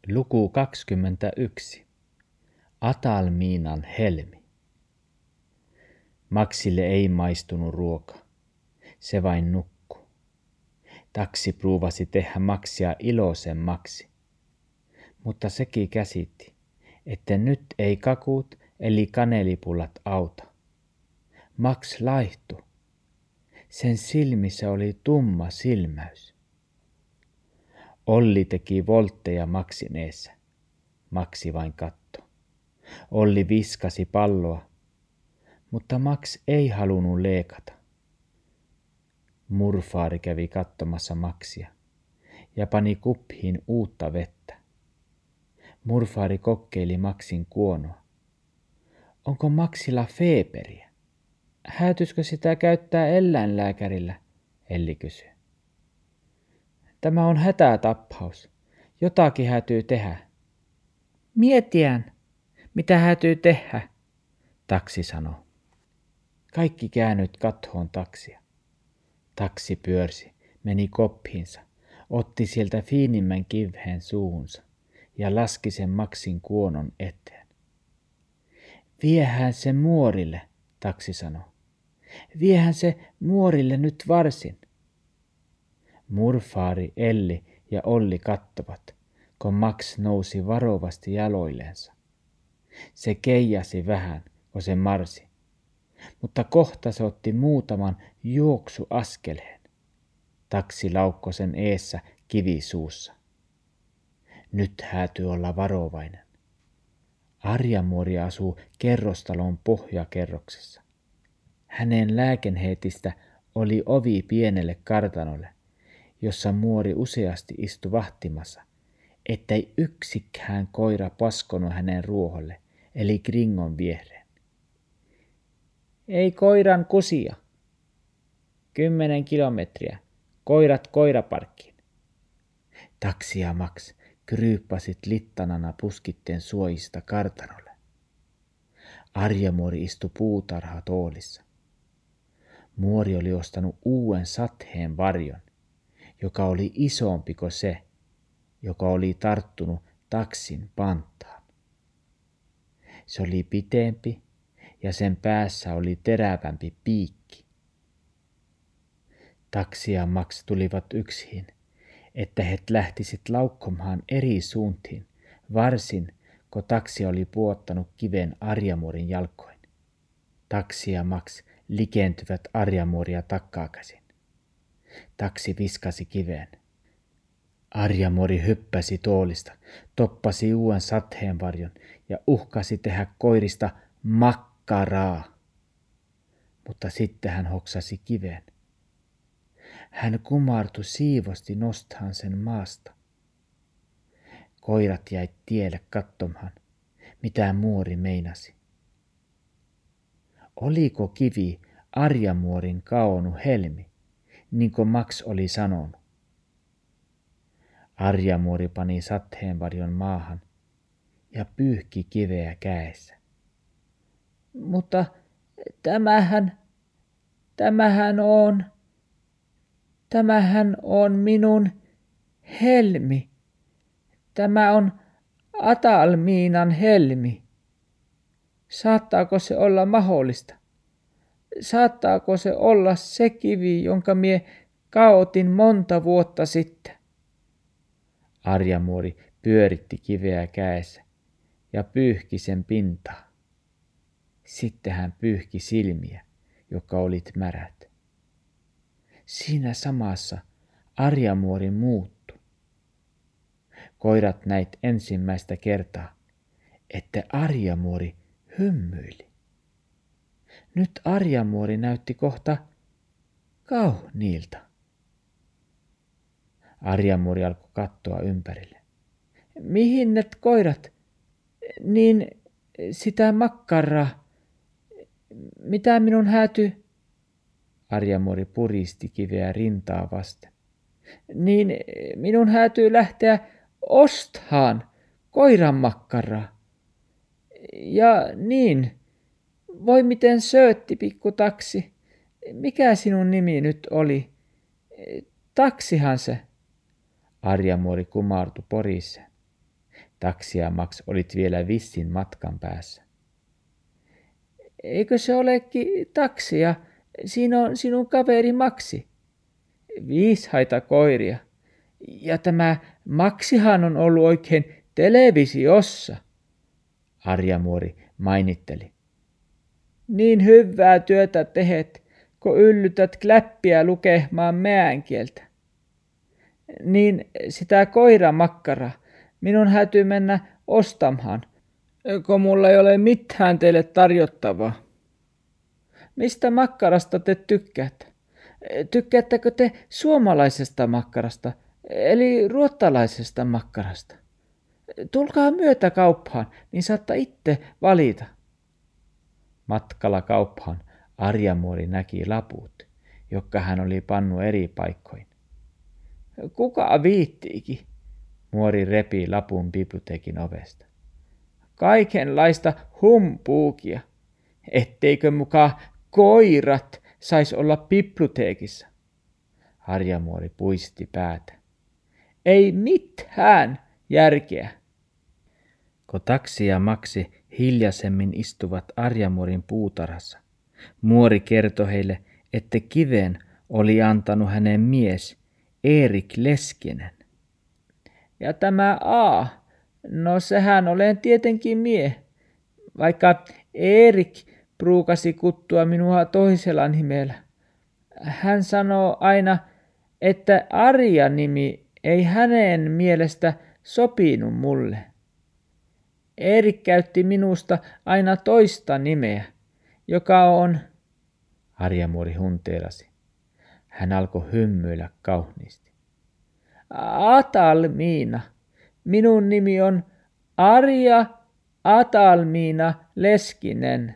Luku 21. Atalmiinan helmi. Maksille ei maistunut ruoka. Se vain nukkui. Taksi pruuvasi tehdä Maksia iloisemmaksi. Mutta sekin käsitti, että nyt ei kakut eli kanelipullat auta. Max laihtui. Sen silmissä oli tumma silmäys. Olli teki voltteja Maksin eessä. Maksi vain kattoi. Olli viskasi palloa, mutta Max ei halunnut leekata. Murfaari kävi katsomassa Maksia ja pani kuppiin uutta vettä. Murfaari kokeili Maksin kuonoa. Onko Maksilla feeperiä? Häätyisikö sitä käyttää eläinlääkärillä? Elli kysyi. Tämä on hätätappaus. Jotakin häätyy tehdä. Mietiään, mitä häätyy tehdä, taksi sanoi. Kaikki käännyt kathoon taksia. Taksi pyörsi, meni koppiinsa, otti sieltä fiinimmän kiveen suuhunsa ja laski sen Maksin kuonon eteen. Viehän se muorille, taksi sanoi. Viehän se muorille nyt varsin. Murfaari, Elli ja Olli kattovat, kun Max nousi varovasti jaloilleensa. Se keijasi vähän, kun se marsi, mutta kohta se otti muutaman juoksuaskeleen. Taksi laukkoi sen eessä kivisuussa. Nyt häätyy olla varovainen. Arjamuori asuu kerrostalon pohjakerroksessa. Hänen lääkenheitistä oli ovi pienelle kartanolle, jossa muori useasti istui vahtimassa, ettei yksikään koira paskonut hänen ruoholle, eli Gringon viereen. Ei koiran kusia. 10 kilometriä. Koirat koiraparkkiin. Taksi ja Max kryyppasit littanana puskitten suojista kartanolle. Arjamuori istui puutarhatoolissa. Muori oli ostanut uuden satheen varjon, joka oli isompi kuin se, joka oli tarttunut taksin pantaan. Se oli pitempi ja sen päässä oli terävämpi piikki. Taksi ja Max tulivat yksin, että he lähtisit laukkomaan eri suuntiin, varsin kun taksi oli puottanut kiven Arjamuorin jalkoin. Taksi ja Max likentyvät Arjamuoria takaakäsin. Taksi viskasi kiveen. Arjamuori hyppäsi toolista, toppasi uuden satheenvarjon ja uhkasi tehdä koirista makkaraa. Mutta sitten hän hoksasi kiveen. Hän kumartui siivosti nostahan sen maasta. Koirat jäi tielle katsomaan, mitä muori meinasi. Oliko kivi Arjamuorin kaonu helmi, niin kuin Max oli sanonut? Arjamuori pani satheenvarjon maahan ja pyyhki kiveä kädessä. Mutta tämähän on minun helmi. Tämä on Atalmiinan helmi. Saattaako se olla mahdollista? Saattaako se olla se kivi, jonka mie kaotin monta vuotta sitten? Arjamuori pyöritti kiveä kädessä ja pyyhki sen pintaa. Sitten hän pyyhki silmiä, jotka olit märät. Siinä samassa Arjamuori muuttui. Koirat näit ensimmäistä kertaa, että Arjamuori hymyili. Nyt Arjamuori näytti kohta kauniilta. Arjamuori alkoi katsoa ympärille. Mihin ne koirat? Niin sitä makkaraa. Mitä minun häätyy? Arjamuori puristi kiveä rintaa vasten. Niin minun häätyy lähteä ostamaan koiran makkaraa. Ja niin, voi miten söötti pikku taksi. Mikä sinun nimi nyt oli? Taksihan se. Arjamuori kumartui poriseen. Taksi ja Max olit vielä vissin matkan päässä. Eikö se olekin taksia? Siinä on sinun kaveri Maxi. Viisaita koiria. Ja tämä Maxihan on ollut oikein televisiossa, Arjamuori mainitteli. Niin hyvää työtä tehet, kun yllytät kläppiä lukemaan meänkieltä. Niin sitä koiramakkaraa minun häytyy mennä ostamaan, kun mulla ei ole mitään teille tarjottavaa. Mistä makkarasta te tykkäätte? Tykkäättekö te suomalaisesta makkarasta, eli ruottalaisesta makkarasta? Tulkaa myötä kauppaan, niin saatte itse valita. Matkalla kauppaan Arjamuori näki laput, jotka hän oli pannut eri paikkoihin. Kuka viittiikin? Muori repi lapun biblioteekin ovesta. Kaikenlaista humpuukia, etteikö mukaan koirat sais olla biblioteekissa. Arjamuori puisti päätä. Ei mitään järkeä. Kun Taksi ja Maxi hiljaisemmin istuvat Arjamuorin puutarhassa, muori kertoi heille, että kiven oli antanut hänen mies Erik Leskinen. Ja tämä A, no sehän olen tietenkin mie, vaikka Erik pruukasi kuttua minua toisella nimellä. Hän sanoo aina, että Arja-nimi ei hänen mielestä sopinut mulle. Erik käytti minusta aina toista nimeä, joka on... Arjamuori hunteerasi. Hän alkoi hymyillä kauniisti. Atalmiina. Minun nimi on Arja Atalmiina Leskinen.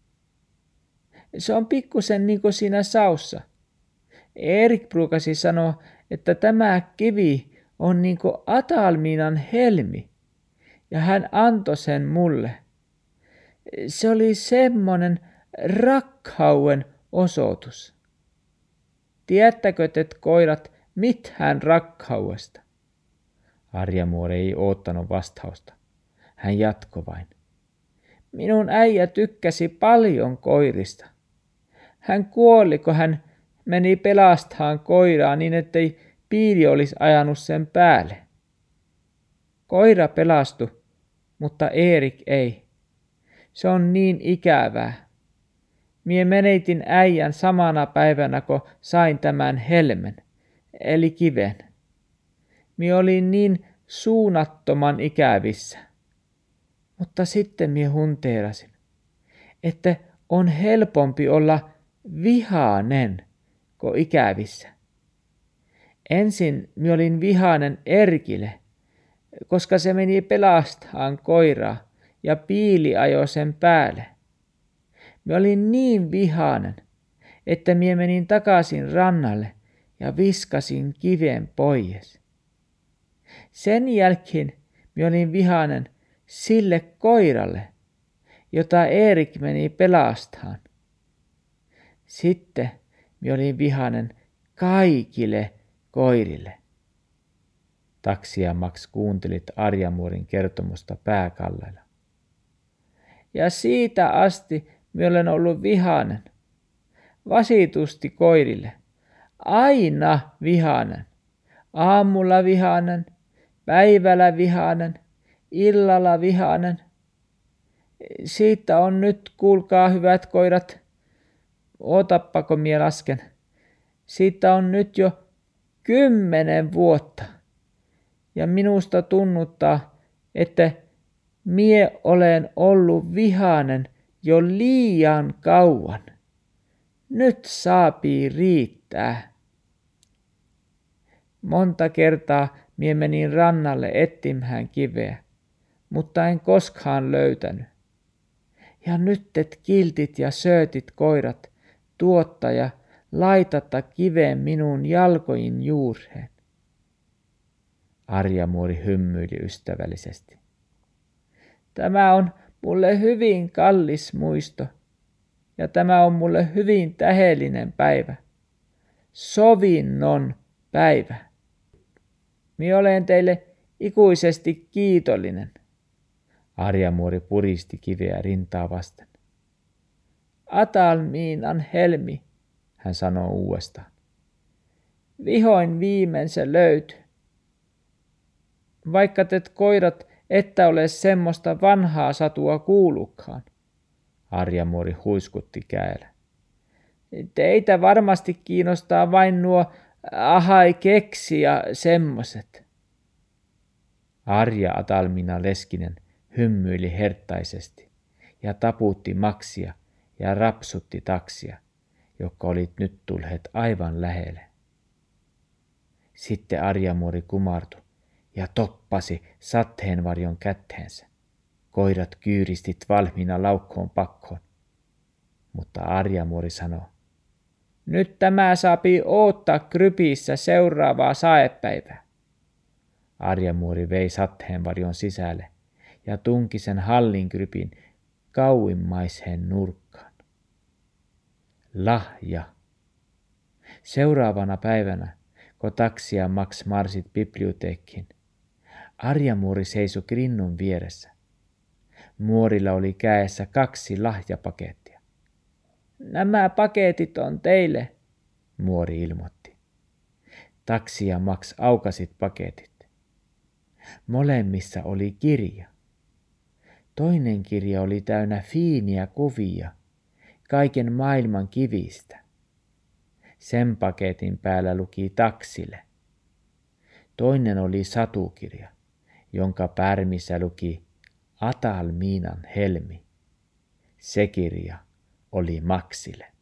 Se on pikkusen niin kuin siinä saussa. Erik pruukasi sanoa, että tämä kivi on niin kuin Atalmiinan helmi, ja hän antoi sen mulle. Se oli semmoinen rakkauden osoitus. Tiedättekö te koirat mitään rakkaudesta? Arjamuori ei oottanut vastausta. Hän jatkoi vain. Minun äijä tykkäsi paljon koirista. Hän kuoli, kun hän meni pelastamaan koiraa niin, ettei piiri olisi ajanut sen päälle. Koira pelastui, mutta Erik ei. Se on niin ikävää. Mie menetin äijän samana päivänä, kun sain tämän helmen, eli kiven. Mie olin niin suunnattoman ikävissä. Mutta sitten mie hunteerasin, että on helpompi olla vihainen kuin ikävissä. Ensin mie olin vihainen Erkille, koska se meni pelastamaan koiraa ja piili ajoi sen päälle. Mie olin niin vihainen, että mie menin takaisin rannalle ja viskasin kiven pois. Sen jälkeen mie olin vihainen sille koiralle, jota Erik meni pelastamaan. Sitten mie olin vihainen kaikille koirille. Taksi ja Max kuuntelit Arjamuorin kertomusta pääkalleilla. Ja siitä asti mie olen ollut vihainen. Vasitusti koirille. Aina vihainen. Aamulla vihainen, päivällä vihainen, illalla vihainen. Siitä on nyt, kuulkaa hyvät koirat, ootappa kun mie lasken. Siitä on nyt jo 10 vuotta. Ja minusta tunnuttaa, että mie olen ollut vihainen jo liian kauan. Nyt saapii riittää. Monta kertaa mie menin rannalle etsimään kiveä, mutta en koskaan löytänyt. Ja nyt et kiltit ja söötit koirat tuotta ja laitatta kiveen minun jalkojen juureen. Arjamuori hymyili ystävällisesti. Tämä on mulle hyvin kallis muisto ja tämä on mulle hyvin tähdellinen päivä. Sovinnon päivä. Mie olen teille ikuisesti kiitollinen. Arjamuori puristi kiveä rintaa vasten. Atalmiinan helmi, hän sanoo uudestaan. Vihoin viimein se löytyi. Vaikka te koirat että ole semmoista vanhaa satua kuullutkaan, Arjamuori huiskutti käellä. Teitä varmasti kiinnostaa vain nuo ahai keksi ja semmoset. Arja Atalmina Leskinen hymyili herttaisesti ja taputti Maksia ja rapsutti taksia, jotka olit nyt tulleet aivan lähelle. Sitten Arjamuori kumartui ja toppasi satteenvarjon kätteensä. Koirat kyyristit valmiina laukkoon pakkoon. Mutta Arjamuori sanoi, nyt tämä saapi oottaa krypissä seuraavaa saepäivää. Arjamuori vei satteenvarjon sisälle ja tunki sen hallinkrypin kauimmaiseen nurkkaan. Lahja. Seuraavana päivänä, kun taksia Max marsit biblioteekkiin, Arjamuori seisoi rinnun vieressä. Muorilla oli kädessä 2 lahjapakettia. Nämä paketit on teille, muori ilmoitti. Taksia Max aukasit paketit. Molemmissa oli kirja. Toinen kirja oli täynnä fiiniä kuvia kaiken maailman kivistä. Sen paketin päällä luki Taksille. Toinen oli satukirja, jonka pärmissä luki Atalmiinan helmi. Se kirja oli Maxille.